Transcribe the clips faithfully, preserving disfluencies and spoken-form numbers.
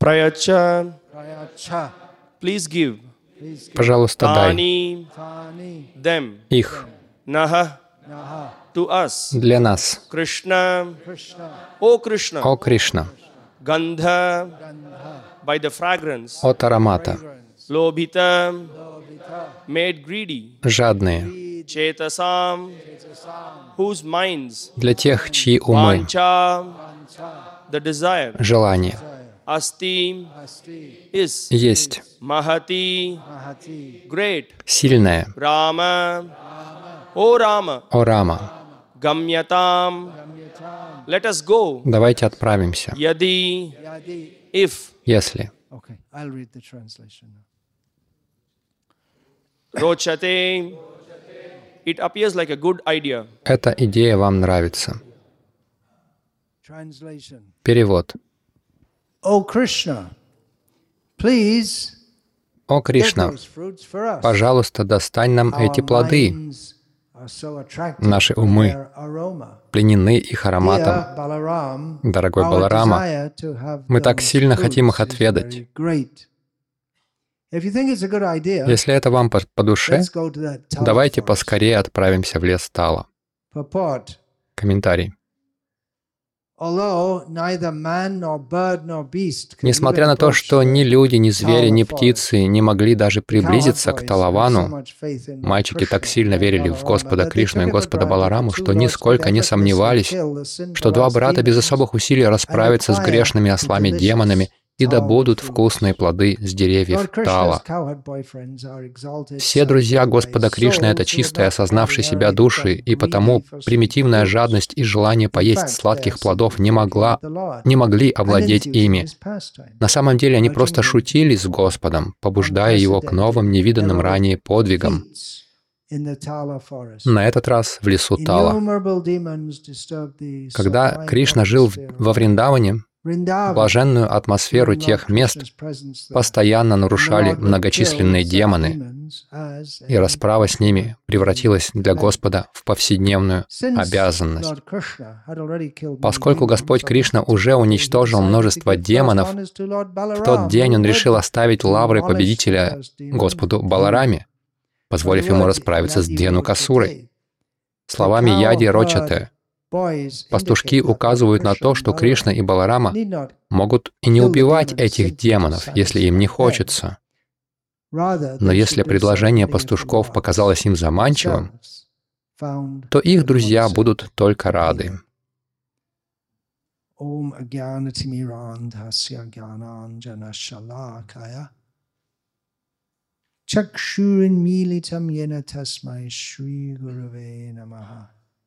Prayachcha. Please give. Пожалуйста, дай Tani. Them. их Naha. To us. для нас. Krishna. O Krishna. О Кришна, Gandha. By the fragrance. от аромата, Lobhita. Made greedy. жадные, Chetasam. Whose minds. для тех, чьи умы, Vancha. The desire. желания Asti. Is. есть, Mahati. Great. сильное, Rama. O Rama. о Рама. Gamyatam. Let us go. Давайте отправимся, Yadi. If. если. Okay, I'll read the translation now. Rochate. It appears like a good idea. Эта идея вам нравится. Translation. Перевод. Oh Krishna, please О get Кришна, those fruits for us. пожалуйста, достань нам эти Our плоды. minds are so attracted Наши by умы their aroma. пленены их ароматом. Dear Balaram, Дорогой our Баларама, desire to have мы так those сильно хотим их fruits is отведать. very great. If you think it's a good idea, Если это вам по по душе, let's go to that Tala давайте forest. поскорее отправимся в лес Тала. Purport. Комментарий. Although neither man nor bird nor beast could Несмотря even на то, approach что ни the люди, ни звери, ни Tala птицы не могли даже приблизиться к cowboys had so Талавану, much faith in мальчики так Krishna сильно and верили в Balarama Господа that they Кришну и took it for Господа granted Балараму, that что two lords could нисколько не effortlessly сомневались, kill the sinful что два ass брата без demons особых усилий расправятся с грешными ослами демонами и добудут вкусные плоды с деревьев Lord Krishna's Тала. cowherd boyfriends are exalted Все друзья Господа sanctified Кришны — это souls who чистые, would not осознавшие себя ordinarily души, become и потому greedy for sweet примитивная fruits. жадность и желание In поесть fact, they сладких are плодов simply не, joking могла, with the Lord не могли and овладеть infusing ими. his pastime, На самом деле они urging просто him шутили с Господом, побуждая Его к новым, невиданным ранее подвигам. feats in the Tala forest. На этот раз в лесу Тала. Innumerable demons disturbed the Когда sublime Кришна жил в- atmosphere во of Вриндаване, Vrindavan. блаженную атмосферу During Lord тех мест Krishna's presence there. постоянно And the нарушали Lord would многочисленные kill such демоны, demons as и a расправа с ними превратилась для plan. Господа в повседневную Since обязанность. Lord Krishna had already killed many Поскольку demons Господь on Кришна this уже particular day, he уничтожил decided to множество give first демонов, honors to Lord в Balaram, тот день who Он led решил оставить to лавры demolish the победителя first demon, Господу Dhenu. Балараме, For the позволив ему word расправиться с Yadi Дену Касурой. Rochate, the Словами Яди cowherd Рочате, boys пастушки indicate that Lord указывают на Krishna то, and что Кришна и Balaram Баларама need not могут и не kill the убивать demons этих simply to демонов, если им не satisfy them. хочется. Rather, Но they если should do so предложение only if the пастушков lords показалось им заманчивым, themselves found то их them друзья unacceptable. будут только рады. Om Agyanatimirandhasya Gyananjana Shalakaya Chakshurin Militam Yena Tasmai Shri Gurave Namaha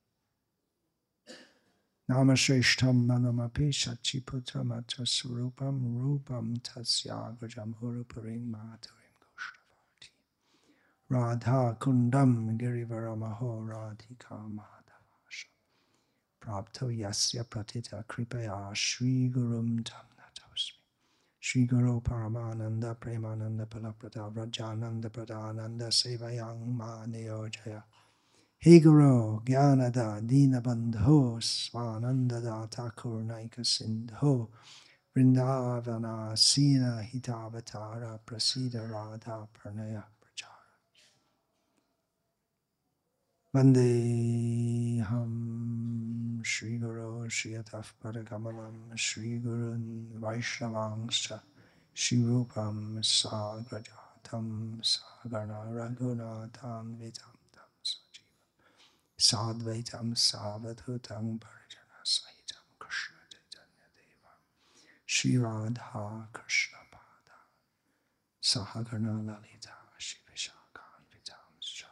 Namashrishtam Manamapi Shachiputram Atasrupam Rupam Tasyagajam Huruparim Matarim Goshtavati Radha Kundam Girivaramaho Radhika Madhavasha Prapto Yasya Pratita Kripaya Shri Gurum Tamnatosmi Shri Guru Paramananda Premananda Palaprata Rajananda Pradhananda Sevayang Maneo Jaya He Guru Gyanada Dina Bandho Swananda Data Kurnaika Sindho Vrindavana Sina Hitavatara Prasida Radha Pranaya Prachara Vandeham Shri Guru Shri Ataf Padakamalam Shri Gurun Vaishnavangscha Shri Rupam Sagrajatam Sagarna Raghunatam Vitam Sadvaitam Savadhutam Parijana Sahitam Krishna Chaitanya Devam Shri Radha Krishna Pada Sahagarna Lalita Shri Vishakhan Vitam Scha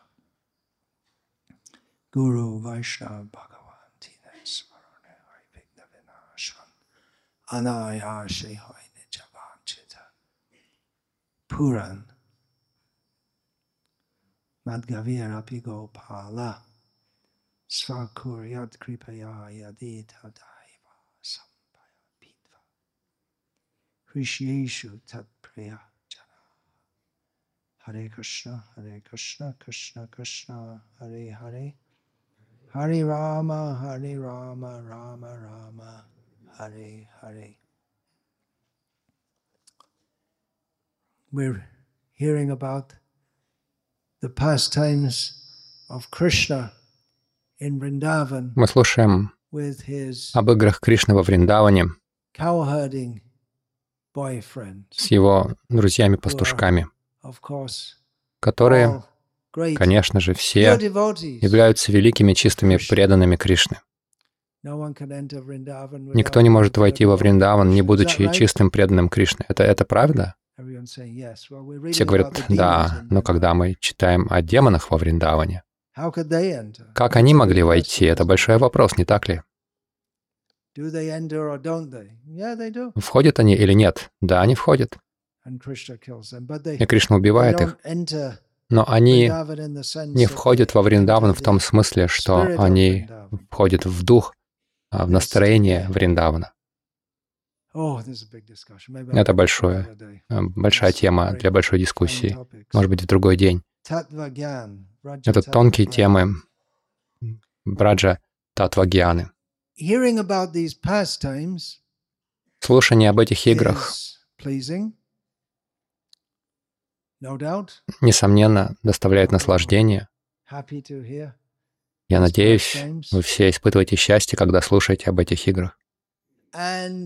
Guru Vaishnava Bhagavan Tina Svarone Hari Vigna Vinashan Anaya Shehoi Nijavanchita Puran Madgavir Api Gopala Svakuryat Kripaya Yadi Tadaiva Sampaya Pitva Krishyeshu Tat Priya Jana Hare Krishna Hare Krishna Krishna Krishna Hare Hare Hare Rama Hare Rama Rama Rama Hare Hare we're hearing about the pastimes of Krishna in Vrindavan Мы слушаем with his об играх Кришны во Вриндаване cowherding boyfriends, с его who are, друзьями-пастушками, of course, которые, all great конечно же, pure все devotees. являются великими чистыми преданными Кришны. No one can enter Vrindavan Никто without не being может pure войти во devotee. Вриндаван, не Is that будучи right? чистым преданным Кришны. Это, это правда? Everyone's saying yes. Well, we're Все reading about говорят, the demons да, in но когда Vrindavan. мы читаем о демонах во Вриндаване, How could they enter? как That's они a могли big войти? question, Это isn't it? большой вопрос, не так ли? Do they enter or don't they? Yeah, they do. Входят они или нет? Да, они входят. And Krishna kills them. But they, И Кришна they убивает их. don't enter Но они Vrindavan in the sense не that входят they во enter Вриндаван в the том смысле, что spirit of они Vrindavan. входят в дух, а, в настроение Вриндавана. Oh, this is a big discussion. Maybe I'll Это do it большое, another day. э, большая It's тема very для большой fine дискуссии. topics. Может быть, в другой день. Tattva-gyan, Это Vraja тонкие Tattva-gyan. темы Браджа Татвагьяны. Hearing about these pastimes Слушание об этих играх, is pleasing, no doubt. несомненно, доставляет наслаждение. Happy to hear. Я these надеюсь, pastimes. вы все испытываете счастье, когда слушаете об этих играх. And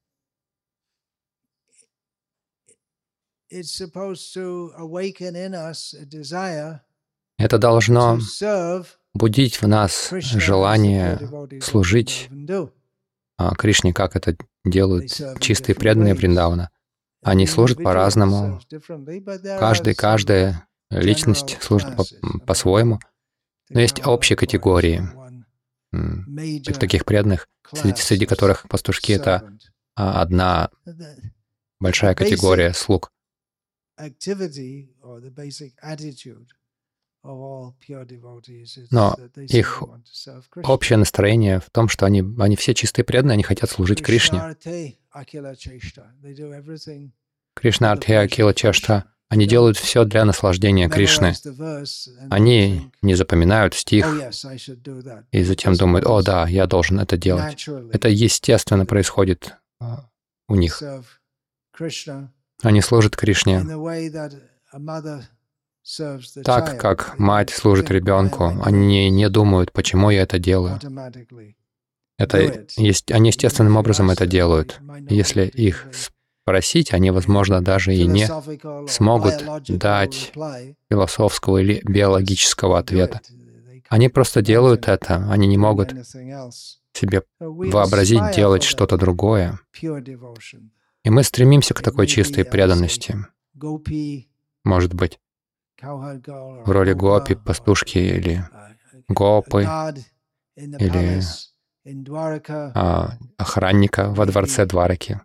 it's supposed to awaken in us a desire Это должно to serve будить в нас Krishna as the pure желание devotees of служить Vrindavan do. а, Кришне, как это делают They serve in чистые different преданные ways. Вриндавана. Они Every служат individual по-разному. serves differently, but there are Каждый, some каждая личность general служит по- classes. по-своему. Но есть There are, общие of course, категории one м, major таких преданных, среди, class среди of которых пастушки — это servant. а, одна The большая basic категория слуг. activity or the basic attitude of all pure devotees is Но that they их simply want to serve Krishna. общее настроение в том, что они, они все чистые преданные, они хотят служить Кришне. Krishnarte akila cheshta. They do everything Кришна for the Артхея pleasure of Акила Чешта. Krishna. Они They делают don't все для наслаждения Кришны. memorize the verse and then Они think, не запоминают oh стих yes, I should do that. и затем Just думают, о comes да, я должен это делать. naturally Это естественно происходит а, у них. serve Krishna Они служат in Кришне the way that a mother serves the так, child. как They мать don't служит think, why am ребенку. I doing Они this? не думают, почему я это делаю. Automatically Это do it. есть, они естественным If you образом ask это them, делают. they might not И Если be able to их give a спросить, они, возможно, даже и не philosophical or смогут biological дать reply. философского или биологического Do ответа. it. They can't Они просто делают imagine это, они не doing могут anything else. себе So we вообразить aspire делать for that что-то другое. pure devotion. И мы стремимся к It такой may be чистой as a преданности. gopi, Может быть, cowherd girl, or в роли gopa, гопи, or, пастушки или uh, a гопы, guard in the или palace in Dwaraka, а, охранника во дворце Двараки.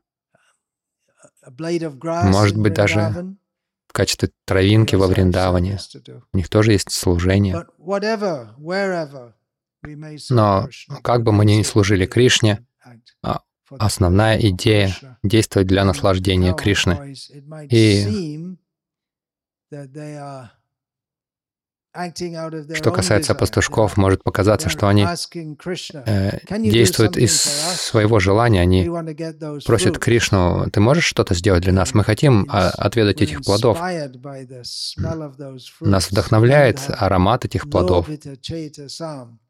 a blade of grass Может in быть, даже Vrindavan. в качестве They травинки во also have Вриндаване. service to do. У них тоже есть служение. But whatever, wherever we may serve Но Krishna, как the бы мы ни basic служили idea Кришне, is to act а, for the основная pleasure of идея Krishna. — действовать для So, наслаждения cowherd Кришны. boys, it might И seem that they are acting out of their что own касается desire. пастушков, They're- может показаться, they're что они asking Krishna, э, "Can you do действуют something из for us? своего желания. We Они want to get those просят fruits." Кришну: «Ты можешь что-то сделать для нас? Мы хотим а, Ins- отведать we're этих плодов». inspired by the smell of those Нас fruits. вдохновляет Gandha, аромат этих плодов. Lobita Cheta Sam.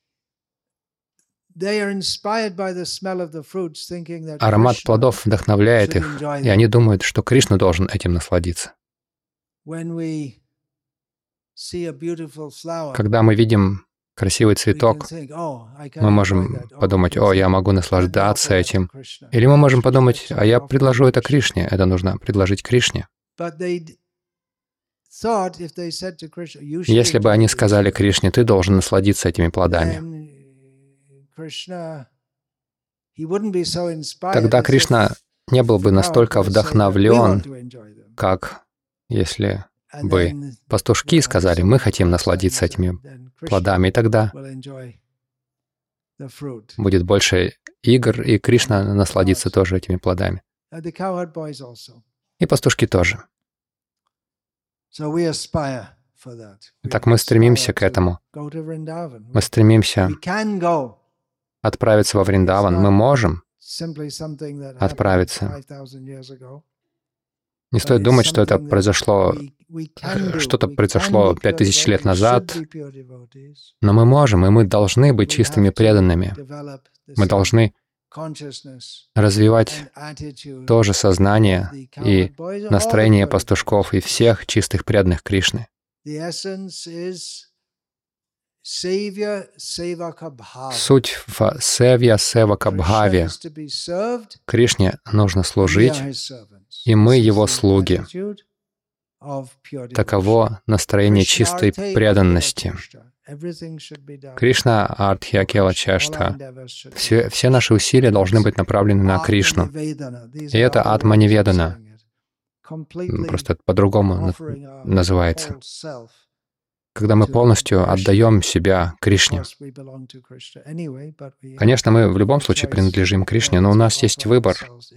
They are inspired by the smell of the fruits, thinking that Аромат Krishna плодов вдохновляет should их, enjoy и them. они думают, что Кришна должен этим насладиться. When we see a beautiful flower, Когда мы видим красивый we can цветок, think, "Oh, I can мы enjoy можем that. Oh, I подумать: can «О, say, я могу let me наслаждаться offer that to этим». Krishna. Или мы можем Krishna подумать: said, «А я "Offer предложу to это Krishna." Кришне, это нужно предложить Кришне». But they d- thought if they said to Krishna, "You should Если бы enjoy они these сказали fruits," Кришне: «Ты должен насладиться этими плодами», then Krishna, he wouldn't be so inspired тогда as Кришна if не был бы the настолько cowboys say that we вдохновлен, want to enjoy them. как если And бы then пастушки there are сказали: some «Мы хотим pastimes насладиться that этими then Krishna плодами», и тогда will enjoy the fruit. будет больше игр, и Кришна насладится тоже этими плодами. Uh, the cowherd boys also. И пастушки тоже. So we aspire for that. We Итак, мы стремимся aspire к to этому. go to Vrindavan. Мы стремимся We can go. отправиться во Вриндаван. Мы можем Simply something that happened отправиться. five thousand years ago. Не стоит думать, что это произошло, что-то произошло пять тысяч лет назад, но мы можем, и мы должны быть чистыми преданными. Мы должны развивать то же сознание и настроение пастушков и всех чистых преданных Кришны. Суть в севья севакабхаве. Кришне нужно служить, и мы его слуги. Таково настроение чистой преданности. Кришна Артхьякела Чешта. Все, все наши усилия должны быть направлены на Кришну. И это Атманиведана. Просто это по-другому называется. Когда мы полностью отдаем себя Кришне. Конечно, мы в любом случае принадлежим Кришне, но у нас есть выбор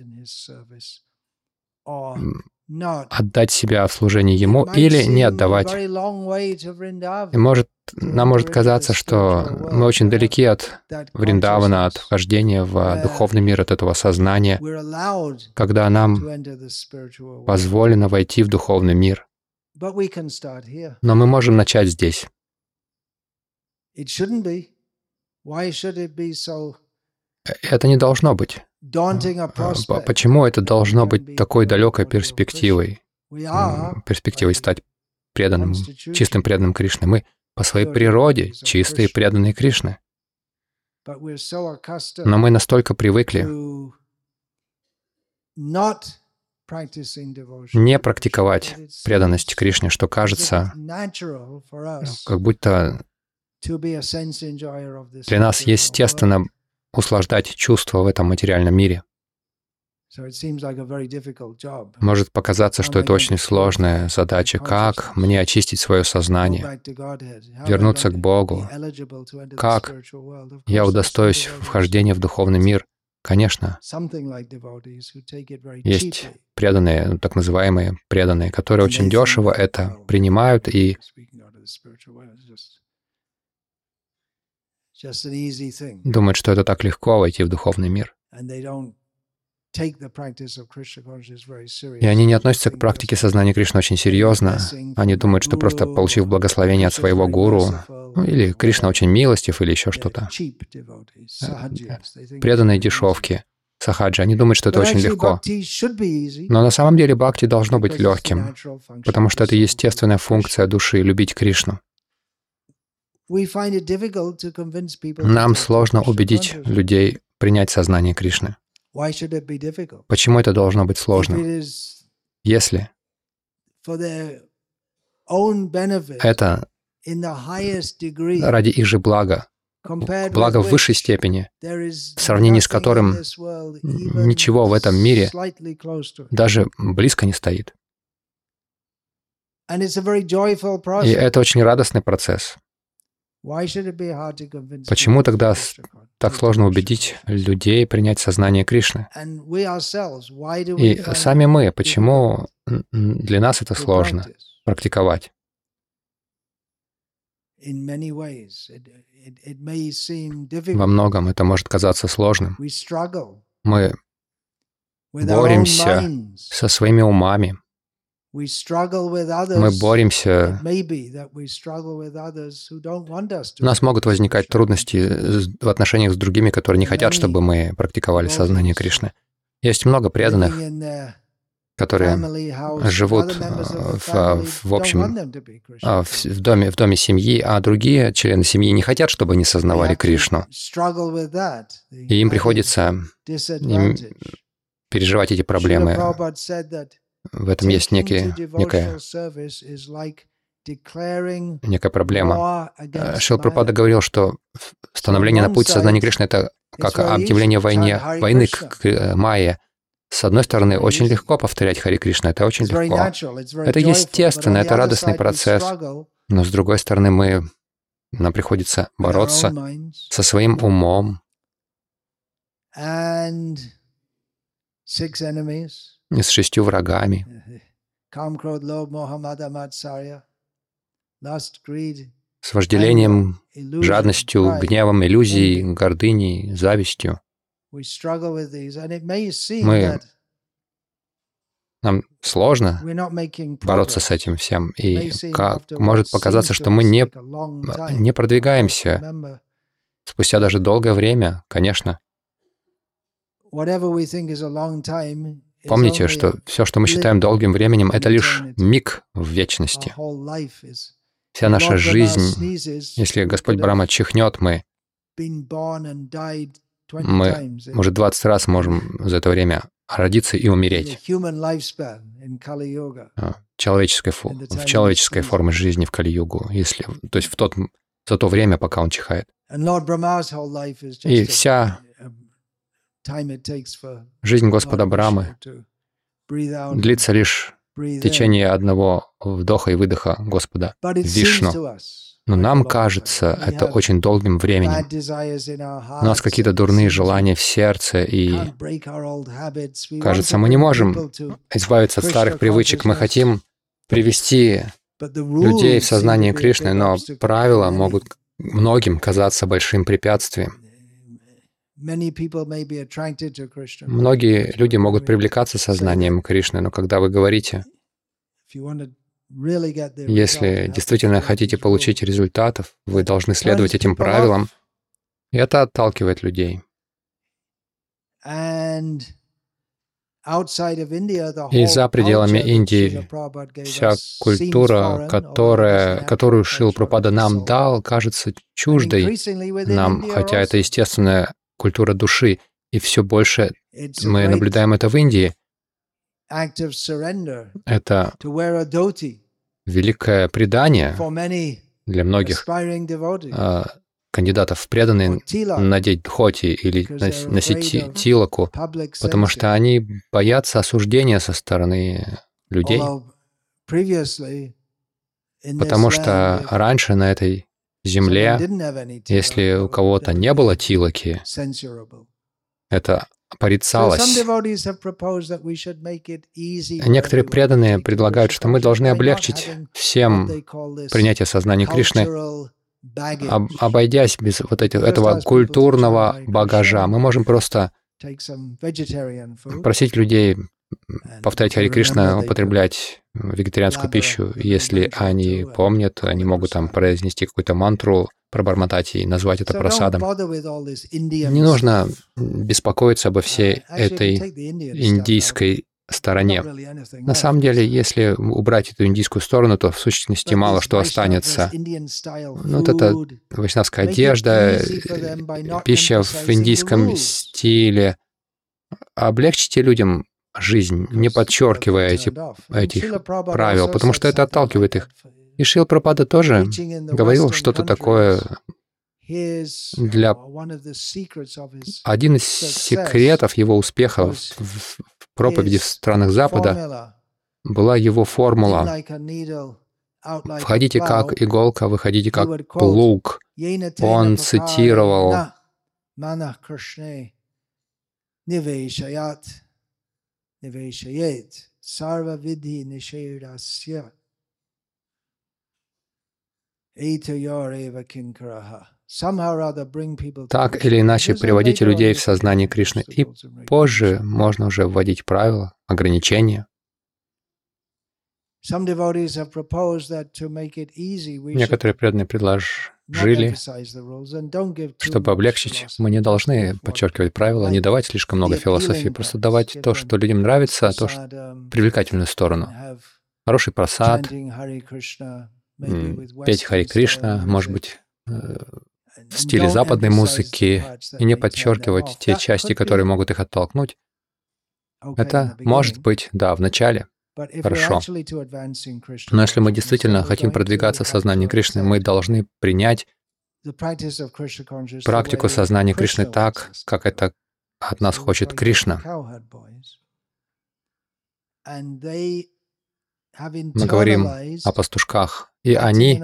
отдать себя в служении Ему или не отдавать. И может, нам может казаться, что мы очень далеки от Вриндавана, от вхождения в духовный мир, от этого сознания, когда нам позволено войти в духовный мир. Но мы можем начать здесь. Это не должно быть. Почему это должно быть такой далекой перспективой? Перспективой стать преданным, чистым преданным Кришне. Мы по своей природе чистые преданные Кришны. Но мы настолько привыкли не практиковать преданность Кришне, что кажется, как будто для нас естественно услаждать чувства в этом материальном мире. Может показаться, что это очень сложная задача. Как мне очистить свое сознание, вернуться к Богу? Как я удостоюсь вхождения в духовный мир? Конечно, есть преданные, так называемые преданные, которые очень дешево это принимают и думают, что это так легко войти в духовный мир. И они не относятся к практике сознания Кришны очень серьезно. Они думают, что просто получив благословение от своего гуру, ну, или Кришна очень милостив, или еще что-то. Преданные дешевки, сахаджи, они думают, что это очень легко. Но на самом деле бхакти должно быть легким, потому что это естественная функция души — любить Кришну. Нам сложно убедить людей принять сознание Кришны. Почему это должно быть сложно? Если это ради их же блага, блага в высшей степени, в сравнении с которым ничего в этом мире даже близко не стоит. И это очень радостный процесс. Почему тогда так сложно убедить людей принять сознание Кришны? И сами мы, почему для нас это сложно практиковать? Во многом это может казаться сложным. Мы боремся со своими умами. Мы боремся. У нас могут возникать трудности в отношениях с другими, которые не хотят, чтобы мы практиковали сознание Кришны. Есть много преданных, которые живут в, в общем в, в, доме, в доме семьи, а другие члены семьи не хотят, чтобы они сознавали Кришну. И им приходится им переживать эти проблемы. В этом есть некий, некая, некая проблема. Шрила Прабхупада говорил, что становление на путь сознания Кришны — это как объявление войне, войны к, к Майе. С одной стороны, очень легко повторять Хари Кришна, это очень легко. Это естественно, это радостный процесс. Но с другой стороны, мы, нам приходится бороться со своим умом. И с шестью врагами. С вожделением, жадностью, гневом, иллюзией, гордыней, завистью. Мы Нам сложно бороться с этим всем, и как может показаться, что мы не, не продвигаемся спустя даже долгое время, конечно. Помните, что все, что мы считаем долгим временем, это лишь миг в вечности. Вся наша жизнь, если Господь Брахма чихнет, мы, мы, может, двадцать раз можем за это время родиться и умереть. Человеческой, в человеческой форме жизни в Кали-югу, если, то есть в тот, за то время, пока он чихает. И вся жизнь Господа Брамы длится лишь в течение одного вдоха и выдоха Господа Вишну. Но нам кажется это очень долгим временем. У нас какие-то дурные желания в сердце, и кажется, мы не можем избавиться от старых привычек. Мы хотим привести людей в сознание Кришны, но правила могут многим казаться большим препятствием. Многие люди могут привлекаться сознанием Кришны, но когда вы говорите, если действительно хотите получить результатов, вы должны следовать этим правилам, и это отталкивает людей. И за пределами Индии вся культура, которая, которую Шрила Прабхупада нам дал, кажется чуждой нам, хотя это естественная культура души, и все больше мы наблюдаем это в Индии. Это великое предание для многих э, кандидатов в преданные надеть дхоти или носить тилаку, потому что они боятся осуждения со стороны людей. Потому что раньше на этой земле, если у кого-то не было тилаки, это порицалось. Некоторые преданные предлагают, что мы должны облегчить всем принятие сознания Кришны, об, обойдясь без вот этих, этого культурного багажа. Мы можем просто просить людей повторять Хари Кришна, употреблять вегетарианскую пищу. Если они помнят, они могут там произнести какую-то мантру, пробормотать и назвать это прасадом. Не нужно беспокоиться обо всей этой индийской стороне. На самом деле, если убрать эту индийскую сторону, то в сущности мало что останется. Ну, вот это вайшнавская одежда, пища в индийском стиле. Облегчите людям жизнь, не подчеркивая эти, этих правил, потому что это отталкивает их. И Шрила Прабхупада тоже говорил что-то такое для... Один из секретов его успеха в проповеди в странах Запада была его формула: «Входите как иголка, выходите как плуг». Он цитировал так или иначе приводите людей в сознание Кришны, и позже можно уже вводить правила, ограничения. Некоторые преданные предложили, чтобы облегчить, мы не должны подчеркивать правила, не давать слишком много философии, просто давать то, что людям нравится, то, что привлекательную сторону. Хороший прасад, петь Хари Кришна, может быть, в стиле западной музыки, и не подчеркивать те части, которые могут их оттолкнуть. Это может быть, да, в начале. Хорошо. Но если мы действительно хотим продвигаться в сознании Кришны, мы должны принять практику сознания Кришны так, как это от нас хочет Кришна. Мы говорим о пастушках, и они,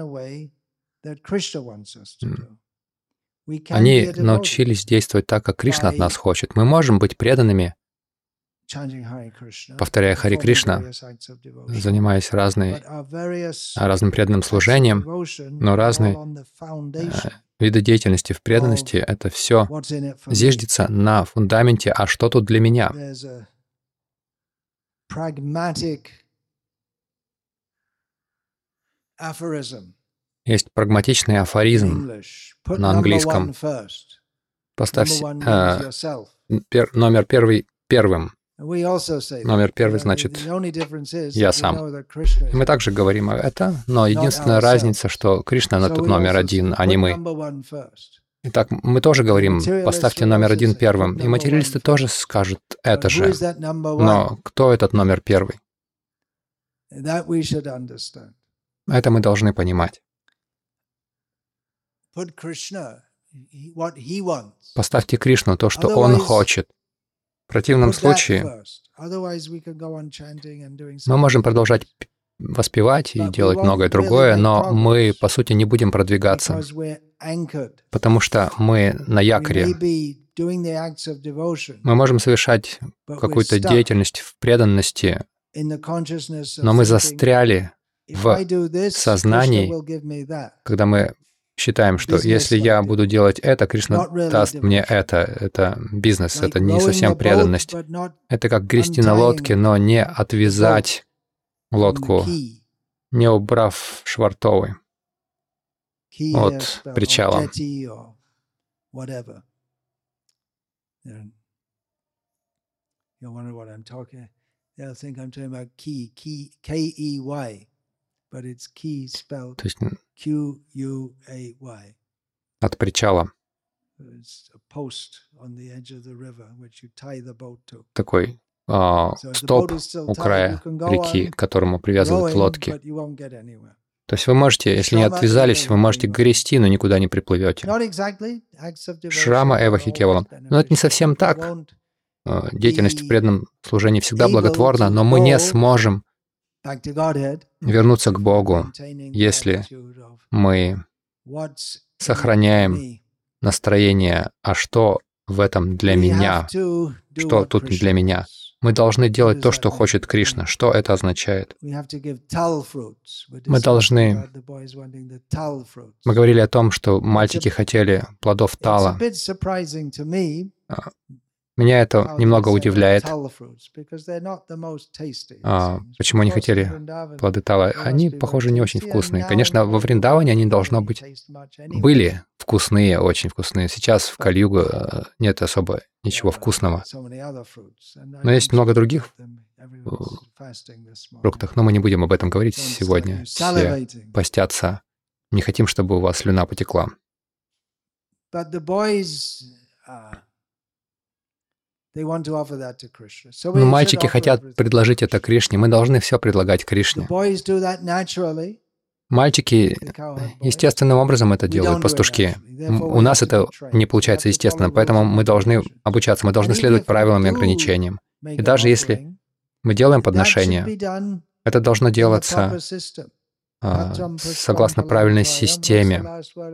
они научились действовать так, как Кришна от нас хочет. Мы можем быть преданными, повторяя Хари Кришна, занимаясь разной, разным преданным служением, но разные э, виды деятельности в преданности, это все зиждется на фундаменте «а что тут для меня?». Есть прагматичный афоризм на английском. Поставь э, пер, номер первый первым. Номер первый значит «я сам». И мы также говорим это, но единственная разница, что Кришна на тот номер один, а не мы. Итак, мы тоже говорим «поставьте номер один первым», и материалисты тоже скажут это же. Но кто этот номер первый? Это мы должны понимать. Поставьте Кришну то, что Он хочет. В противном случае мы можем продолжать воспевать и делать многое другое, но мы, по сути, не будем продвигаться, потому что мы на якоре. Мы можем совершать какую-то деятельность в преданности, но мы застряли в сознании, когда мы считаем, что если я буду делать это, Кришна даст мне это. Это бизнес, это не совсем преданность. Это как грести на лодке, но не отвязать лодку, не убрав швартовы от причала. То есть от причала. Такой а, столб у края реки, к которому привязывают лодки. То есть вы можете, если не отвязались, вы можете грести, но никуда не приплывете. Шрама эва хи кевалам. Но это не совсем так. Деятельность в преданном служении всегда благотворна, но мы не сможем вернуться к Богу, если мы сохраняем настроение «а что в этом для меня?», «что тут для меня?». Мы должны делать то, что хочет Кришна. Что это означает? Мы должны... Мы говорили о том, что мальчики хотели плодов тала. Меня это немного удивляет. А, почему они хотели плоды тала? Они, похоже, не очень вкусные. Конечно, во Вриндаване они, должно быть, были вкусные, очень вкусные. Сейчас в Кали-югу нет особо ничего вкусного. Но есть много других фруктов, но мы не будем об этом говорить сегодня. Все постятся. Не хотим, чтобы у вас слюна потекла. Но мальчики хотят предложить это Кришне. Мы должны все предлагать Кришне. Мальчики естественным образом это делают, пастушки. У нас это не получается естественно, поэтому мы должны обучаться, мы должны следовать правилам и ограничениям. И даже если мы делаем подношение, это должно делаться а, согласно правильной системе.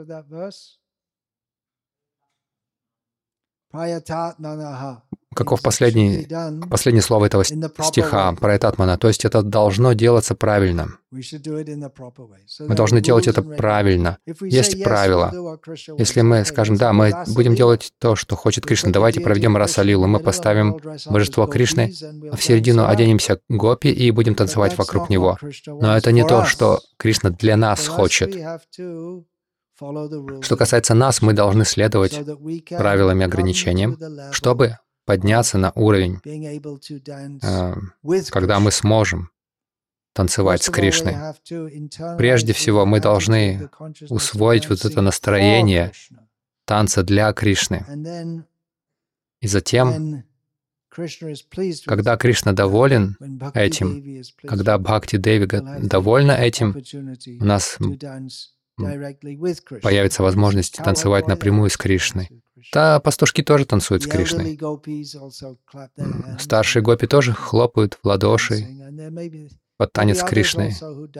Каков последний, последнее слово этого стиха про Этатмана? То есть это должно делаться правильно. Мы должны делать это правильно. Есть правила. Если мы скажем, да, мы будем делать то, что хочет Кришна, давайте проведем Раса-лилу, мы поставим божество Кришны, а в середину оденемся гопи и будем танцевать вокруг него. Но это не то, что Кришна для нас хочет. Что касается нас, мы должны следовать правилам и ограничениям, чтобы подняться на уровень, когда мы сможем танцевать с Кришной. Прежде всего, мы должны усвоить вот это настроение танца для Кришны. И затем, когда Кришна доволен этим, когда Бхакти Деви довольна этим, у нас появится возможность танцевать напрямую с Кришной. Да, пастушки тоже танцуют с Кришной. Старшие гопи тоже хлопают в ладоши под танец с Кришной.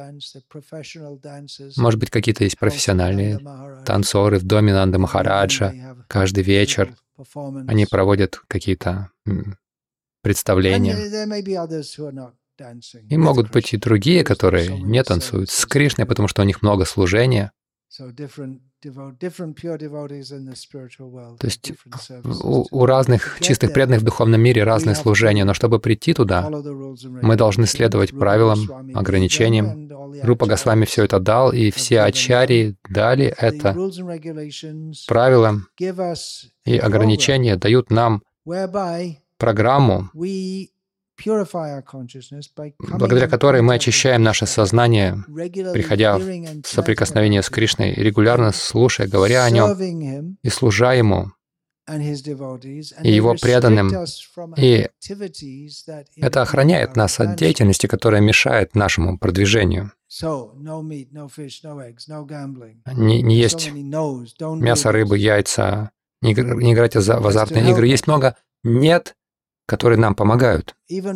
Может быть, какие-то есть профессиональные танцоры в доме Нанда Махараджа. Каждый вечер они проводят какие-то представления. И могут быть и другие, которые не танцуют с Кришной, потому что у них много служения. То есть у, у разных чистых преданных в духовном мире разные служения, но чтобы прийти туда, мы должны следовать правилам, ограничениям. Рупа Госвами все это дал, и все ачарьи дали это. Правила и ограничения дают нам программу, благодаря которой мы очищаем наше сознание, приходя в соприкосновение с Кришной, регулярно слушая, говоря о Нем и служа Ему и Его преданным. И это охраняет нас от деятельности, которая мешает нашему продвижению. Не, не есть мясо, рыбы, яйца, не, не играть в азартные игры. Есть много «нет», которые нам помогают.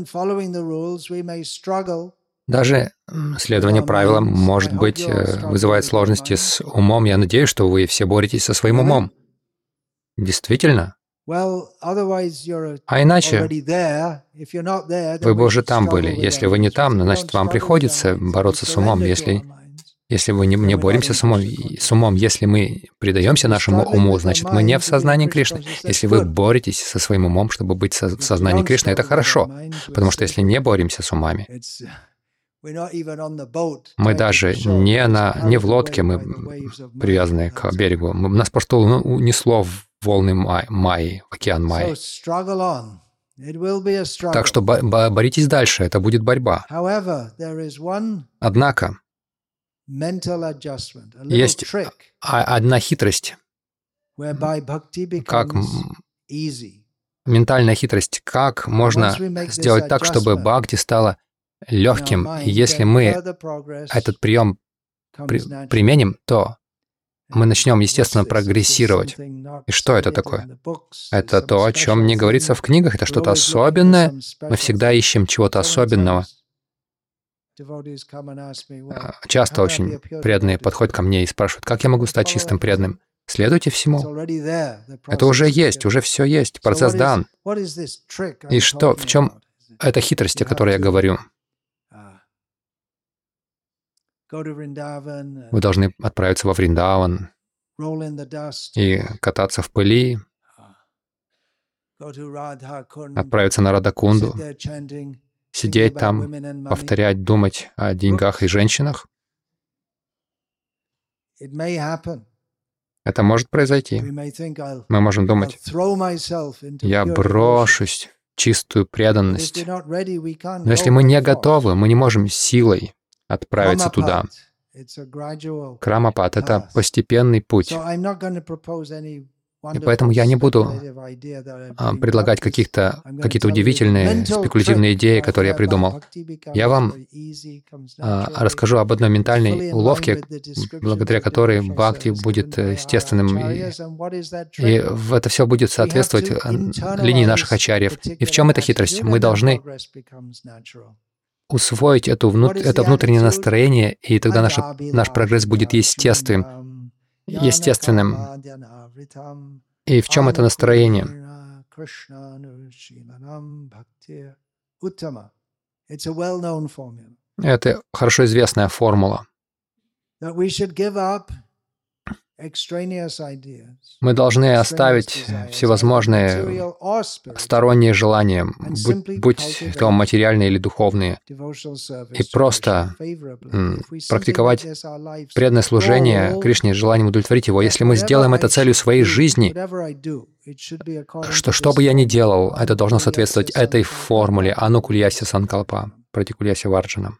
Даже следование правилам, может быть, вызывает сложности с умом. Я надеюсь, что вы все боретесь со своим умом. Действительно. А иначе вы бы уже там были. Если вы не там, значит, вам приходится бороться с умом. Если, если вы не, не боремся с умом, с умом, если мы предаемся нашему уму, значит, мы не в сознании Кришны. Если вы боретесь со своим умом, чтобы быть со, в сознании Кришны, это хорошо. Потому что если не боремся с умами, мы даже не, на, не в лодке, мы привязаны к берегу. Нас просто унесло в волны Майи, в океан Майи. Так что бо- боритесь дальше, это будет борьба. Однако, есть одна хитрость, как ментальная хитрость, как можно сделать так, чтобы бхакти стало легким. И если мы этот прием при- применим, то мы начнем, естественно, прогрессировать. И что это такое? Это то, о чем не говорится в книгах, это что-то особенное. Мы всегда ищем чего-то особенного. Часто очень преданные подходят ко мне и спрашивают, как я могу стать чистым преданным? Следуйте всему. Это уже есть, уже все есть, процесс дан. И что, в чем эта хитрость, о которой я говорю? Вы должны отправиться во Вриндаван и кататься в пыли, отправиться на Радакунду, сидеть там, повторять, думать о деньгах и женщинах. Это может произойти. Мы можем думать, я брошусь в чистую преданность. Но если мы не готовы, мы не можем силой отправиться туда. Крамапат — это постепенный путь. И поэтому я не буду а, предлагать каких-то, какие-то удивительные, спекулятивные идеи, которые я придумал. Я вам а, расскажу об одной ментальной уловке, благодаря которой бхакти будет естественным, и, и это все будет соответствовать линии наших ачарьев. И в чем эта хитрость? Мы должны усвоить эту внут... это внутреннее настроение, и тогда наш, наш прогресс будет естественным. естественным. И в чем это настроение? Это хорошо известная формула. Мы должны оставить всевозможные сторонние желания, будь, будь то материальные или духовные, и просто м, практиковать преданное служение Кришне, желанием удовлетворить Его. Если мы сделаем это целью своей жизни, что что бы я ни делал, это должно соответствовать этой формуле анукульяся санкалпа, пратикульяся варджана.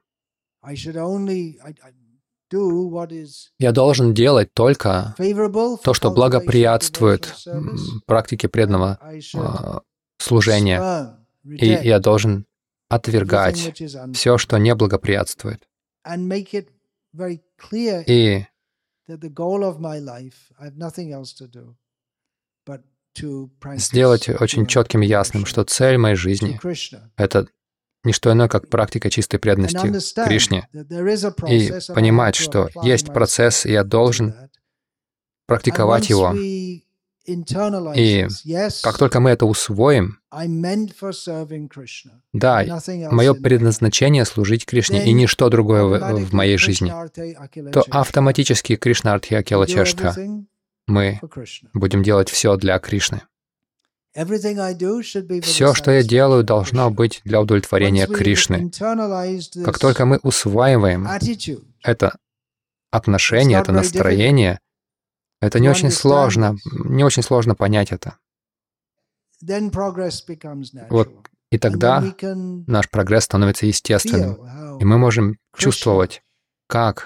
Я должен делать только то, что благоприятствует практике преданного э, служения. И я должен отвергать все, что не благоприятствует. И сделать очень четким и ясным, что цель моей жизни — это не что иное, как практика чистой преданности Кришне. И понимать, что есть процесс, и я должен практиковать его. И как только мы это усвоим, да, мое предназначение — служить Кришне, и ничто другое в, в моей жизни, то автоматически Кришна Артхи Акела Чештха мы будем делать все для Кришны. Все, что я делаю, должно быть для удовлетворения Кришны. Как только мы усваиваем это отношение, это настроение, это не очень сложно, не очень сложно понять это. Вот и тогда наш прогресс становится естественным, и мы можем чувствовать, как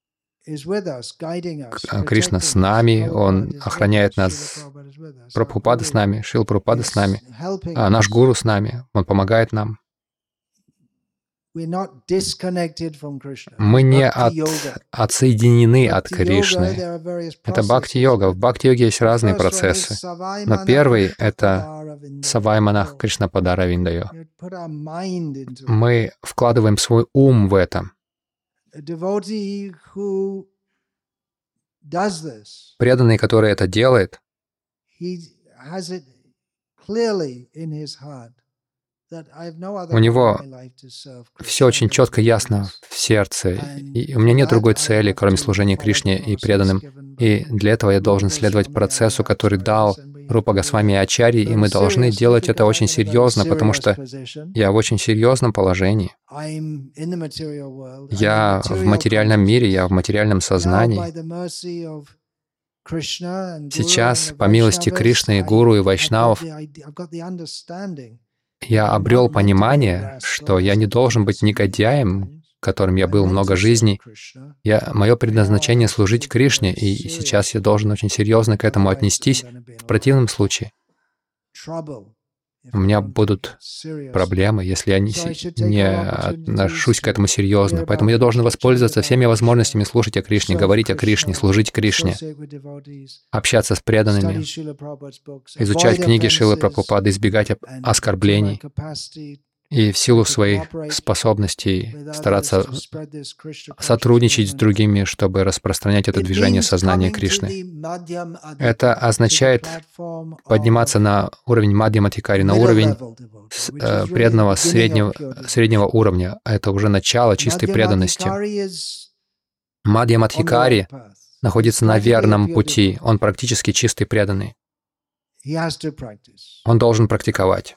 Кришна с нами, Он охраняет нас, Прабхупада с нами, Шрила Прабхупада с нами, а наш Гуру с нами, Он помогает нам. Мы не от, отсоединены от Кришны. Это бхакти-йога. В бхакти-йоге есть разные процессы. Но первый — это Савай-манах Кришнапада Равиндайо. Мы вкладываем свой ум в это. Преданный, который это делает, у него все очень четко, ясно в сердце. И у меня нет другой цели, кроме служения Кришне и преданным. И для этого я должен следовать процессу, который дал Рупа Госвами и Ачарьи, и мы должны делать это очень серьезно, потому что я в очень серьезном положении. Я в материальном мире, я в материальном сознании. Сейчас, по милости Кришны, и Гуру, и Вайшнавов, я обрел понимание, что я не должен быть негодяем, которым я был много жизней. Я, мое предназначение — служить Кришне, и сейчас я должен очень серьезно к этому отнестись. В противном случае у меня будут проблемы, если я не, не отношусь к этому серьезно. Поэтому я должен воспользоваться всеми возможностями слушать о Кришне, говорить о Кришне, служить Кришне, общаться с преданными, изучать книги Шрилы Прабхупады, избегать оскорблений и в силу своих способностей стараться сотрудничать с другими, чтобы распространять это движение сознания Кришны. Это означает подниматься на уровень Мадьямадхикари, на уровень э, преданного среднего, среднего уровня. Это уже начало чистой преданности. Мадьямадхикари находится на верном пути. Он практически чистый преданный. Он должен практиковать.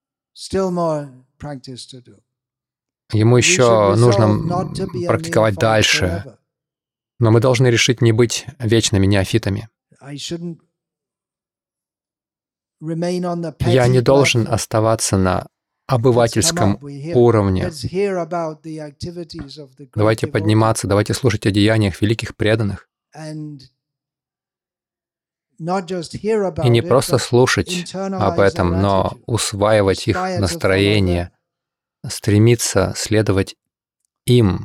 Ему еще нужно практиковать дальше, но мы должны решить не быть вечными неофитами. Я не должен оставаться на обывательском уровне. Давайте подниматься, давайте слушать о деяниях великих преданных. И не просто слушать об этом, но усваивать их настроение, стремиться следовать им.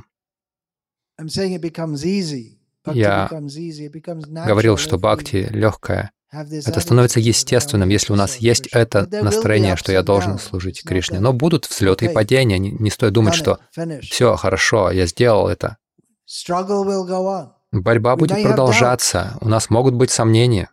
Я говорил, что бхакти легкое. Это становится естественным, если у нас есть это настроение, что я должен служить Кришне. Но будут взлеты и падения. Не, не стоит думать, что все хорошо, я сделал это. Борьба будет продолжаться. У нас могут быть сомнения.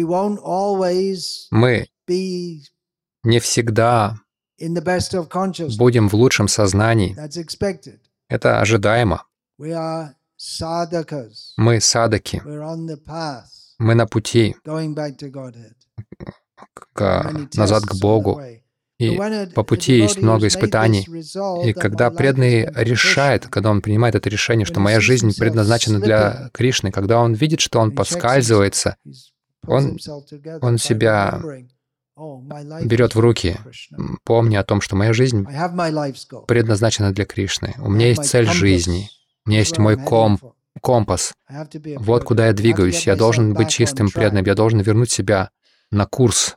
Мы не всегда будем в лучшем сознании. Это ожидаемо. Мы садаки. Мы на пути к, назад к Богу. И по пути есть много испытаний. И когда преданный решает, когда он принимает это решение, что моя жизнь предназначена для Кришны, когда он видит, что он подскальзывается, он, он себя берет в руки, помня о том, что моя жизнь предназначена для Кришны. У меня есть цель жизни, у меня есть мой комп, компас. Вот куда я двигаюсь. Я должен быть чистым, преданным, я должен вернуть себя на курс.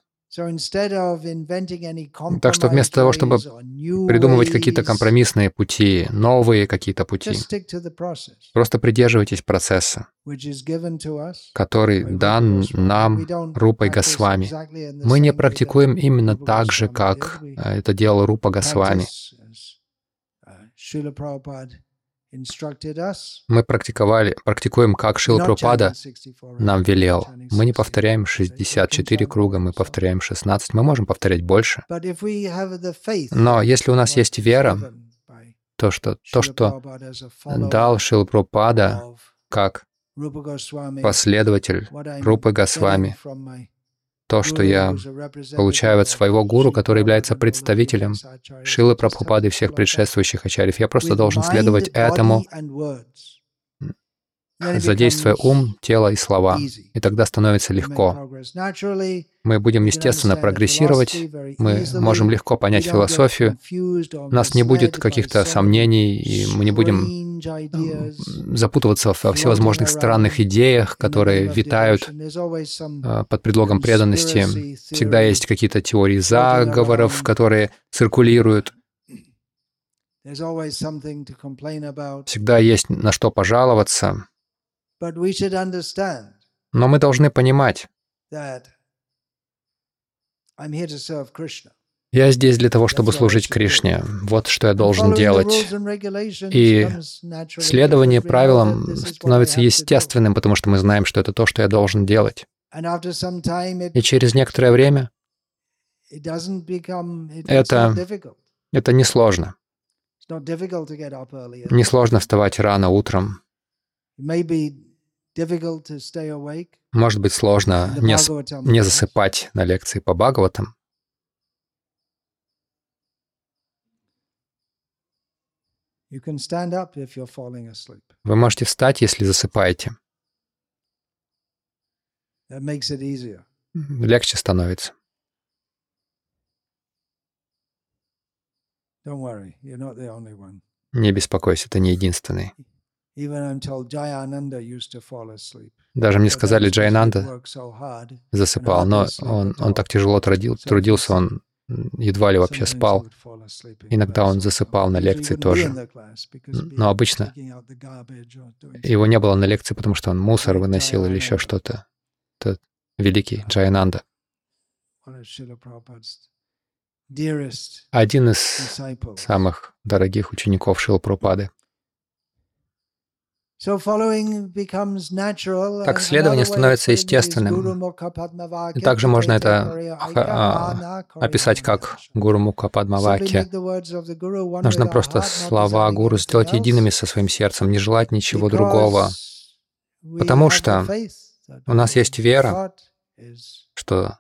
Так что вместо того, чтобы придумывать какие-то компромиссные пути, новые какие-то пути, просто придерживайтесь процесса, который дан нам Рупой Госвами. Мы не практикуем именно так же, как это делал Рупа Госвами. Мы практиковали, практикуем, как Шрила Прабхупада нам велел. Мы не повторяем шестьдесят четыре круга, мы повторяем шестнадцать. Мы можем повторять больше. Но если у нас есть вера, то, что, то, что дал Шрила Прабхупада как последователь Рупы Госвами, то, что я получаю от своего гуру, который является представителем Шрилы Прабхупады и всех предшествующих ачарьев, я просто должен следовать этому, задействуя ум, тело и слова, и тогда становится легко. Мы будем, естественно, прогрессировать, мы можем легко понять философию, у нас не будет каких-то сомнений, и мы не будем запутываться во всевозможных странных идеях, которые витают под предлогом преданности. Всегда есть какие-то теории заговоров, которые циркулируют. Всегда есть на что пожаловаться. Но мы должны понимать, я здесь для того, чтобы служить Кришне. Вот что я должен делать. И следование правилам становится естественным, потому что мы знаем, что это то, что я должен делать. И через некоторое время это, это несложно. Несложно вставать рано утром. Может быть, сложно не, не засыпать на лекции по Бхагаватам. Вы можете встать, если засыпаете. Легче становится. Не беспокойся, ты не единственный. Даже мне сказали, Джаянанда засыпал, но он, он так тяжело трудил, трудился, он едва ли вообще спал. Иногда он засыпал на лекции тоже. Но обычно его не было на лекции, потому что он мусор выносил или еще что-то. Это великий Джаянанда. Один из самых дорогих учеников Шрилы Прабхупады. Так следование становится естественным. И также можно это описать как Гуру Мукха Падмавакья. Нужно просто слова Гуру сделать едиными со своим сердцем, не желать ничего другого. Потому что у нас есть вера, что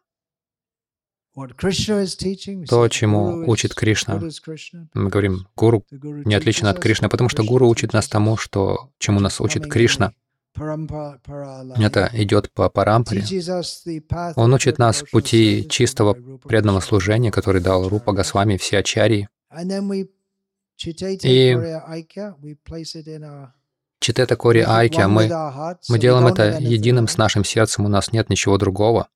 то, чему учит Кришна, мы говорим, Гуру не отличен от Кришны, потому что Гуру учит нас тому, что, чему нас учит Кришна. Это идет по парампаре. Он учит нас пути чистого преданного служения, который дал Рупа Госвами и все ачарьи. И Читета Кори Айкья, мы, мы делаем это единым с нашим сердцем, у нас нет ничего другого.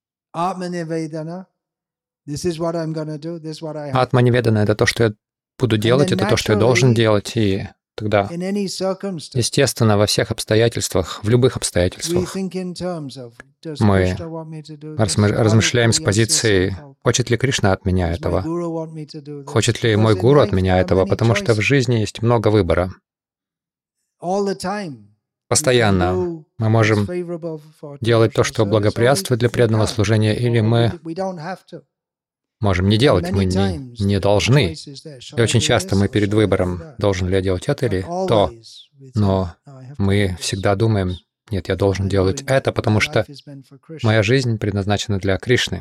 Атманиведана — это то, что я буду делать, это то, что я должен делать, и тогда, естественно, во всех обстоятельствах, в любых обстоятельствах, мы размышляем с позиции, хочет ли Кришна от меня этого, хочет ли мой гуру от меня этого, потому что в жизни есть много выбора. Постоянно мы можем делать то, что благоприятствует для преданного служения, или мы можем не делать, мы не, не должны. И очень часто мы перед выбором, должен ли я делать это или то, но мы всегда думаем, нет, я должен делать это, потому что моя жизнь предназначена для Кришны.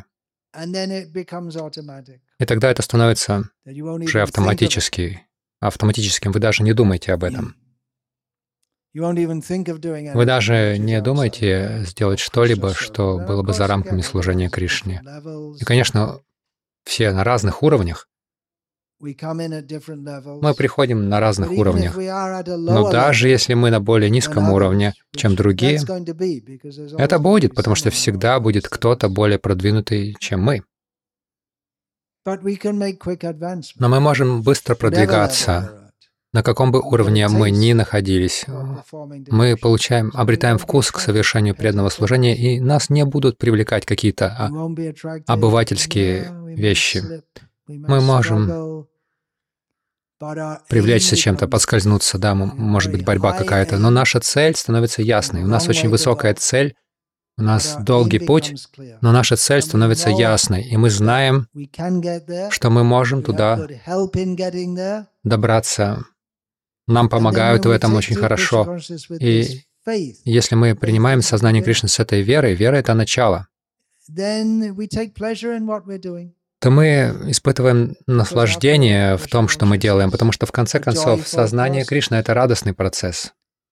И тогда это становится уже автоматически, автоматическим, вы даже не думаете об этом. Вы даже не думаете сделать что-либо, что было бы за рамками служения Кришне. И, конечно, все на разных уровнях. Мы приходим на разных уровнях. Но даже если мы на более низком уровне, чем другие, это будет, потому что всегда будет кто-то более продвинутый, чем мы. Но мы можем быстро продвигаться. На каком бы уровне мы ни находились, мы получаем, обретаем вкус к совершению преданного служения, и нас не будут привлекать какие-то обывательские вещи. Мы можем привлечься чем-то, подскользнуться, да, может быть, борьба какая-то. Но наша цель становится ясной. У нас очень высокая цель, у нас долгий путь, но наша цель становится ясной, и мы знаем, что мы можем туда добраться. Нам помогают в этом очень хорошо. И если мы принимаем сознание Кришны с этой верой, вера — это начало, то мы испытываем наслаждение в том, что мы делаем, потому что в конце концов сознание Кришны — это радостный процесс.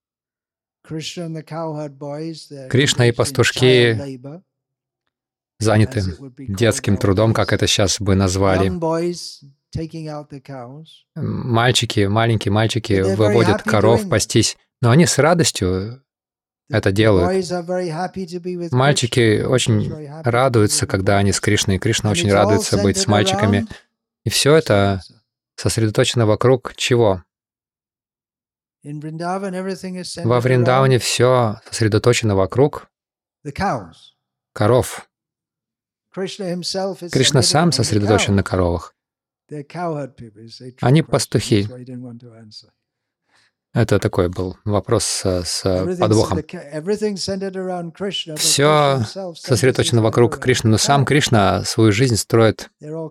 Кришна и пастушки заняты детским трудом, как это сейчас бы назвали. Мальчики, маленькие мальчики выводят коров пастись, но они с радостью это делают. Мальчики очень радуются, когда они с Кришной, и Кришна очень радуется быть с мальчиками. И все это сосредоточено вокруг чего? Во Вриндаване все сосредоточено вокруг коров. Кришна сам сосредоточен на коровах. Они пастухи. Это такой был вопрос с, с подвохом. Все сосредоточено вокруг Кришны, но сам Кришна свою жизнь строит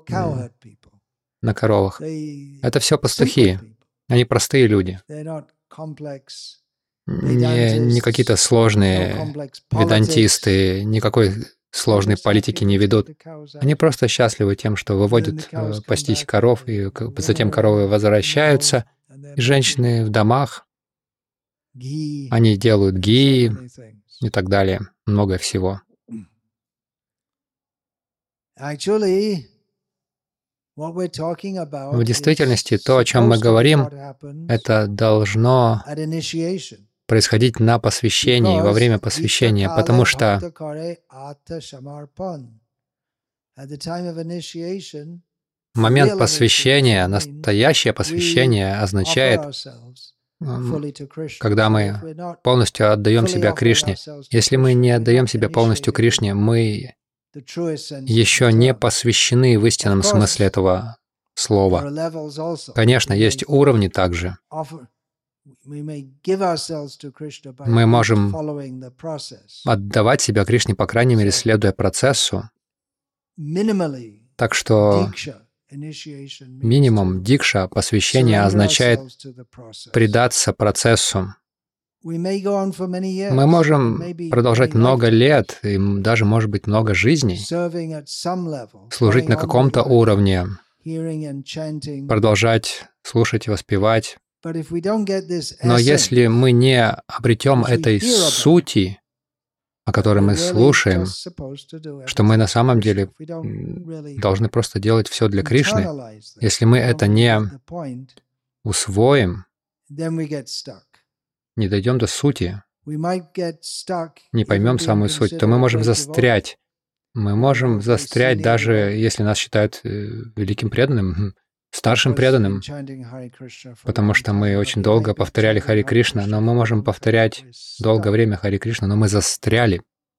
на коровах. Это все пастухи. Они простые люди. Не, не какие-то сложные ведантисты, никакой сложной политики не ведут. Они просто счастливы тем, что выводят э, пастись коров, и затем коровы возвращаются. И женщины в домах, они делают ги и так далее, много всего. В действительности, то, о чем мы говорим, это должно происходить на посвящении, во время посвящения, потому что момент посвящения, настоящее посвящение означает, когда мы полностью отдаем себя Кришне. Если мы не отдаем себя полностью Кришне, мы еще не посвящены в истинном смысле этого слова. Конечно, есть уровни также. Мы можем отдавать себя Кришне, по крайней мере, следуя процессу. Так что минимум дикша, посвящение, означает предаться процессу. Мы можем продолжать много лет, и даже, может быть, много жизней, служить на каком-то уровне, продолжать слушать и воспевать. Но если мы не обретем этой сути, о которой мы слушаем, что мы на самом деле должны просто делать все для Кришны, если мы это не усвоим, не дойдем до сути, не поймем самую суть, то мы можем застрять. Мы можем застрять, даже если нас считают великим преданным, старшим преданным, потому что мы очень долго повторяли Хари Кришна, но мы можем повторять долгое время Хари Кришна, но мы застряли.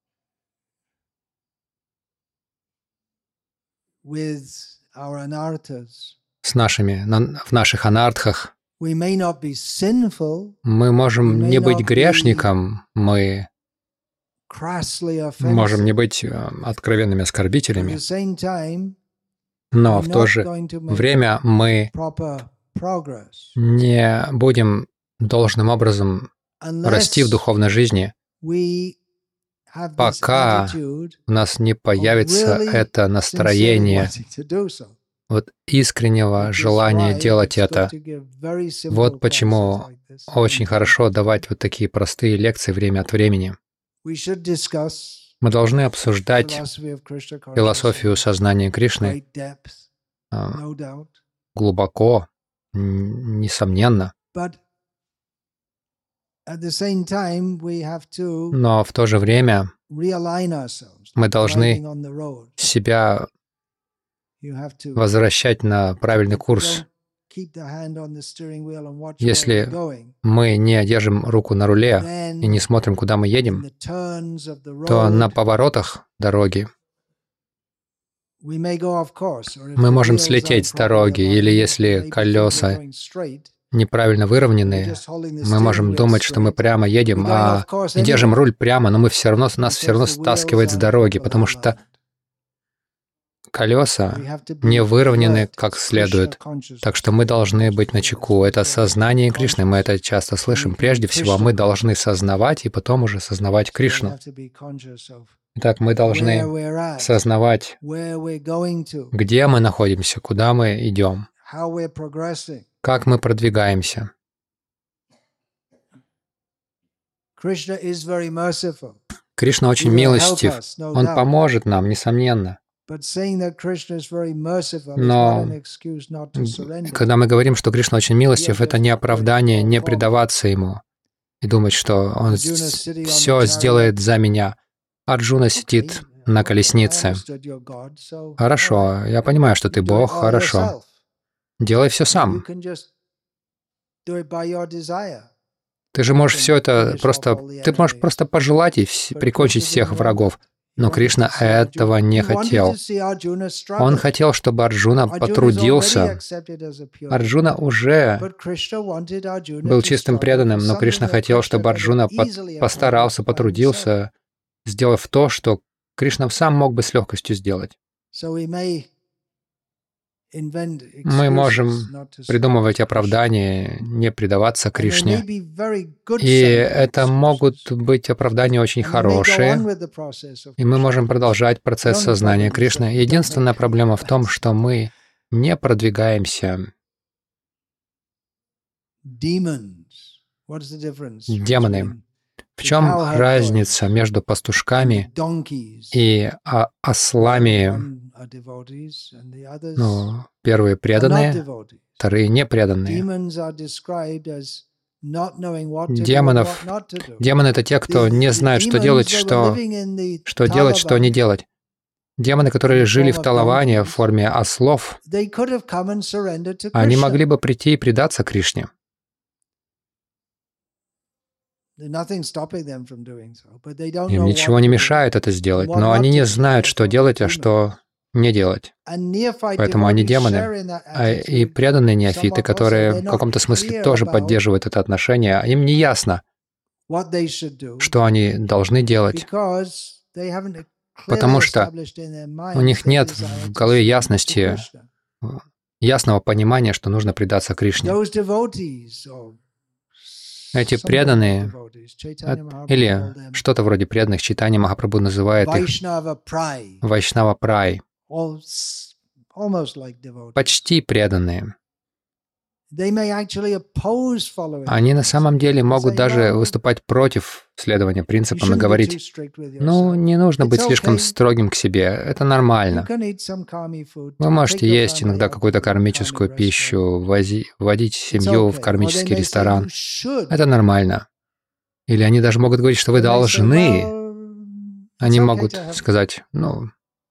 С нашими, в наших анартхах. Мы можем не быть грешником, мы можем не быть откровенными оскорбителями, но в то же время мы не будем должным образом расти в духовной жизни, пока у нас не появится это настроение вот искреннего желания делать это. Вот почему очень хорошо давать вот такие простые лекции время от времени. Мы должны обсуждать философию сознания Кришны глубоко, несомненно. Но в то же время мы должны себя возвращать на правильный курс. Если мы не держим руку на руле и не смотрим, куда мы едем, то на поворотах дороги Мы можем слететь с дороги, или если колеса неправильно выровнены, мы можем думать, что мы прямо едем, а и держим руль прямо, но мы все равно, нас все равно стаскивает с дороги, потому что колеса не выровнены как следует. Так что мы должны быть начеку. Это сознание Кришны, мы это часто слышим. Прежде всего, мы должны сознавать и потом уже сознавать Кришну. Итак, мы должны сознавать, где мы находимся, куда мы идем, как мы продвигаемся. Кришна очень милостив. Он поможет нам, несомненно. Но когда мы говорим, что Кришна очень милостив, это не оправдание не предаваться Ему и думать, что Он все сделает за меня. Арджуна сидит на колеснице. Хорошо, я понимаю, что ты Бог, хорошо. Делай все сам. Ты же можешь все это просто... Ты можешь просто пожелать и вс- прикончить всех врагов. Но Кришна этого не хотел. Он хотел, чтобы Арджуна потрудился. Арджуна уже был чистым преданным, но Кришна хотел, чтобы Арджуна под- постарался, потрудился, сделав то, что Кришна сам мог бы с легкостью сделать. Мы можем придумывать оправдания, не предаваться Кришне. И это могут быть оправдания очень хорошие, и мы можем продолжать процесс сознания Кришны. Единственная проблема в том, что мы не продвигаемся. Демоны. В чем разница между пастушками и а, ослами? Ну, первые преданные, вторые непреданные. Демонов, демоны — это те, кто не знает, что делать, что, что делать, что не делать. Демоны, которые жили в Талаване в форме ослов, они могли бы прийти и предаться Кришне. Им ничего не мешает это сделать, но они не знают, что делать, а что не делать. Поэтому они демоны. А и преданные неофиты, которые в каком-то смысле тоже поддерживают это отношение, им не ясно, что они должны делать, потому что у них нет в голове ясности, ясного понимания, что нужно предаться Кришне. Эти преданные, или что-то вроде преданных, Чайтанья Махапрабху называет их Вайшнава Прай, почти преданные. Они на самом деле могут даже выступать против следования принципам и говорить: ну, не нужно быть слишком строгим к себе, это нормально. Вы можете есть иногда какую-то кармическую пищу, вози, водить семью в кармический ресторан. Это нормально. Или они даже могут говорить, что вы должны. Они могут сказать: ну,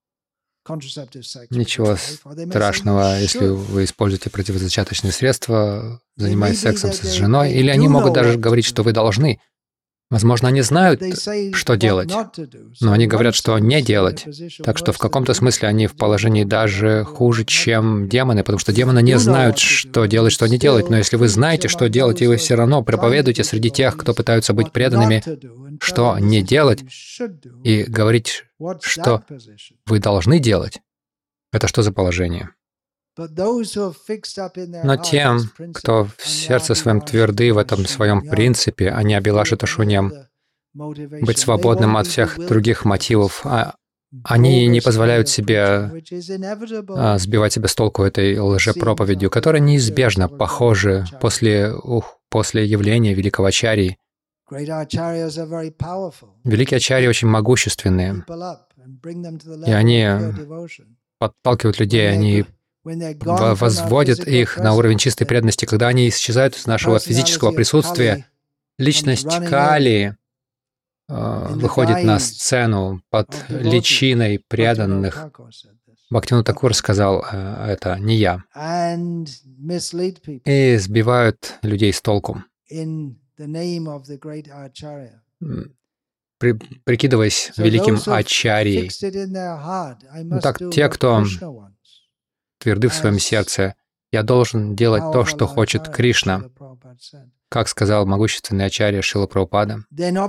ничего страшного, если вы используете противозачаточные средства, занимаясь сексом с женой. Или они могут даже говорить, что вы должны. Возможно, они знают, что делать, но они говорят, что не делать. Так что в каком-то смысле они в положении даже хуже, чем демоны, потому что демоны не знают, что делать, что не делать. Но если вы знаете, что делать, и вы все равно проповедуете среди тех, кто пытаются быть преданными, что не делать, и говорить, что вы должны делать, это что за положение? Но тем, кто в сердце своем тверды в этом своем принципе, а не абилашита шуньям, быть свободным от всех других мотивов, а они не позволяют себе а, сбивать себя с толку этой лжепроповедью, которая неизбежно похожа после, ух, после явления великого ачарьи. Великие ачарьи очень могущественные, и они подталкивают людей, они возводят их на уровень чистой преданности. Когда они исчезают из нашего физического присутствия, личность Кали э, выходит на сцену под личиной преданных. Бхактивинода Тхакур сказал э, это, не я. И сбивают людей с толку. при, прикидываясь великим ачарьей. Так, те, кто тверды в своем сердце, я должен делать то, что хочет Кришна, как сказал могущественный ачарья Шрила Прабхупада.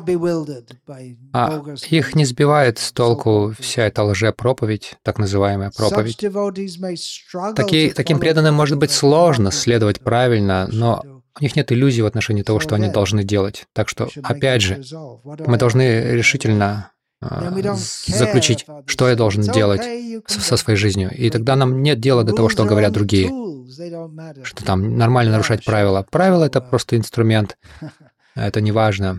А их не сбивает с толку вся эта лжепроповедь, так называемая проповедь. Такие, таким преданным может быть сложно следовать правильно, но у них нет иллюзий в отношении того, что они должны делать. Так что, опять же, мы должны решительно э, заключить, что я должен делать со, со своей жизнью. И тогда нам нет дела до того, что говорят другие, что там нормально нарушать правила. Правила — это просто инструмент, это не важно.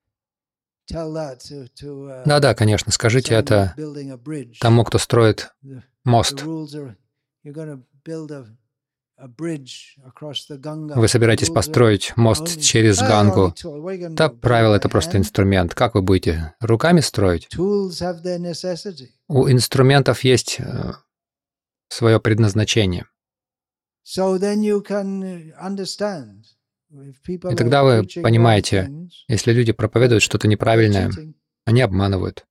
Да-да, конечно, скажите это тому, кто строит мост. Вы собираетесь построить мост через Гангу. Да, правило — это просто инструмент. Как вы будете? Руками строить? У инструментов есть э, свое предназначение. И тогда вы понимаете, если люди проповедуют что-то неправильное, они обманывают.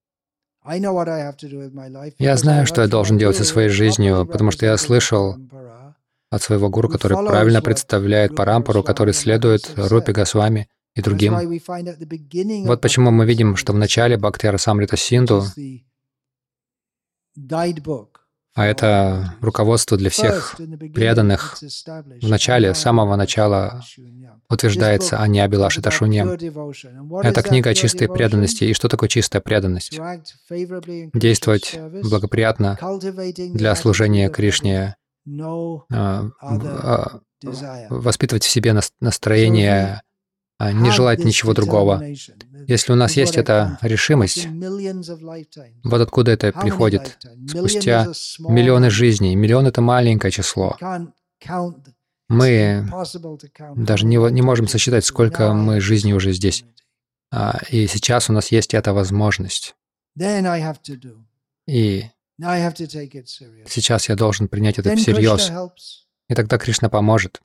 Я знаю, что я должен делать со своей жизнью, потому что я слышал от своего гуру, который правильно представляет парампару, который следует Рупе Госвами и другим. Вот почему мы видим, что в начале Бхакти Расамрита Синду, а это руководство для всех преданных, в начале, с самого начала утверждается Аня Абилашита Шуньям. Это книга о чистой преданности. И что такое чистая преданность? Действовать благоприятно для служения Кришне, воспитывать в себе настроение, не желать ничего другого. Если у нас есть эта решимость, вот откуда это приходит. Спустя миллионы жизней, миллион — это маленькое число. Мы даже не, не можем сосчитать, сколько мы жизней уже здесь. И сейчас у нас есть эта возможность. И сейчас я должен принять это всерьез. И тогда Кришна поможет.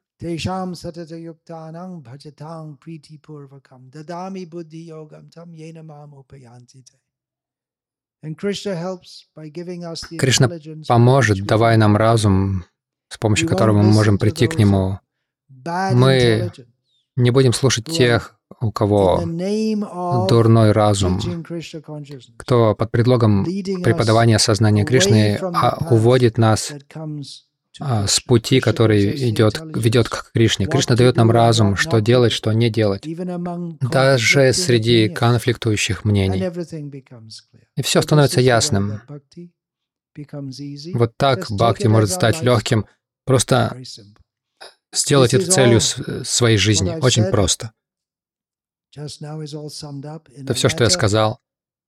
Кришна поможет, давая нам разум, с помощью которого мы можем прийти к Нему. Мы не будем слушать тех, у кого дурной разум, кто под предлогом преподавания сознания Кришны уводит нас с пути, который идет, ведет к Кришне. Кришна дает нам разум, что делать, что не делать, даже среди конфликтующих мнений. И все становится ясным. Вот так бхакти может стать легким. Просто сделать это целью своей жизни. Очень просто. Это все, что я сказал.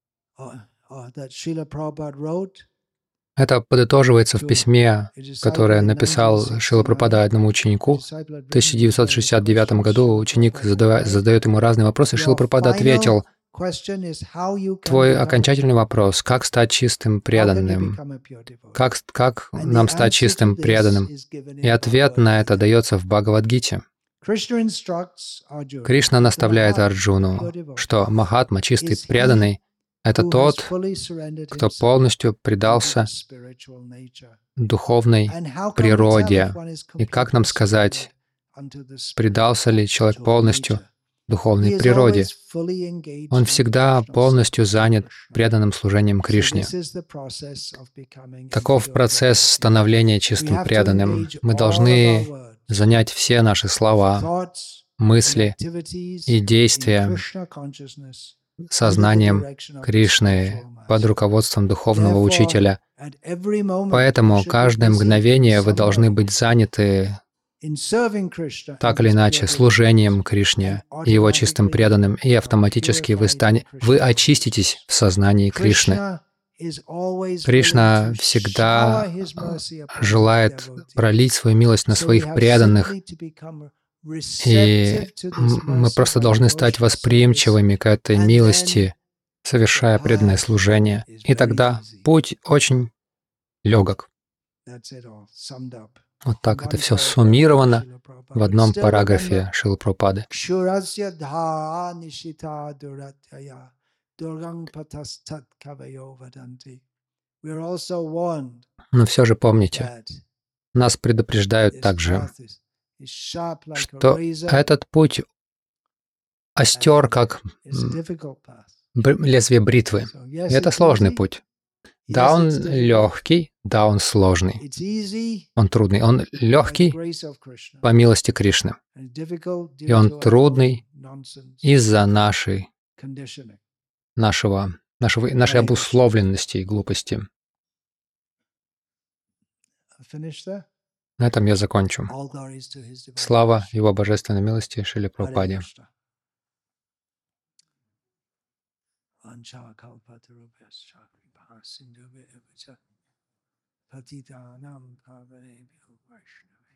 Это подытоживается в письме, которое написал Шрила Прабхупада одному ученику. В тысяча девятьсот шестьдесят девятом году ученик задает, задает ему разные вопросы. Шрила Прабхупада ответил: «Твой окончательный вопрос — как стать чистым преданным? Как, как нам стать чистым преданным?» И ответ на это дается в Бхагавад-гите. Кришна наставляет Арджуну, что Махатма, чистый преданный, это тот, кто полностью предался духовной природе. И как нам сказать, предался ли человек полностью духовной природе? Он всегда полностью занят преданным служением Кришне. Таков процесс становления чистым преданным. Мы должны занять все наши слова, мысли и действия сознанием Кришны под руководством духовного учителя. Поэтому каждое мгновение вы должны быть заняты так или иначе служением Кришне и Его чистым преданным, и автоматически вы, стане... вы очиститесь в сознании Кришны. Кришна всегда желает пролить свою милость на своих преданных, и мы просто должны стать восприимчивыми к этой милости, совершая преданное служение. И тогда путь очень легок. Вот так это все суммировано в одном параграфе Шрилы Прабхупады. Durgang patastat kavayo vadanti. We are also warned Но все же помните, that нас предупреждают this также, path is, is sharp like a что razor этот путь остер, как and it's a м, difficult path. бр- лезвие бритвы. So И yes, это it's сложный easy. путь. Да, Yes, он it's difficult. легкий, да, он сложный. It's easy Он трудный. Он by the легкий grace of Krishna. по милости Кришны. And difficult И due он to our own трудный nonsense из-за нашей, conditioning. нашего, нашего, нашей Hare Krishna. обусловленности и глупости. Finish there. На этом я закончу. All glories to his divine Слава grace. Его Божественной милости, Шриле Hare Прабхупаде. Krishna. Vanchakalpatarubhyascha kripa sindhubhya Patitanam pavanebhyo Vaishnavibhyo